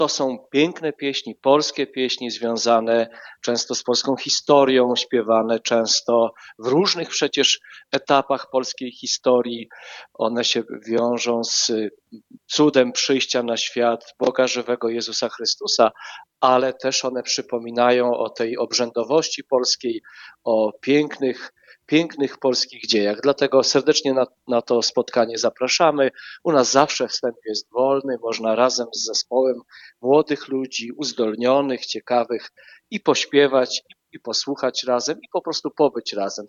To są piękne pieśni, polskie pieśni związane często z polską historią, śpiewane często w różnych przecież etapach polskiej historii. One się wiążą z cudem przyjścia na świat Boga żywego Jezusa Chrystusa, ale też one przypominają o tej obrzędowości polskiej, o pięknych polskich dziejach. Dlatego serdecznie na to spotkanie zapraszamy. U nas zawsze wstęp jest wolny, można razem z zespołem młodych ludzi, uzdolnionych, ciekawych i pośpiewać, i posłuchać razem, i po prostu pobyć razem.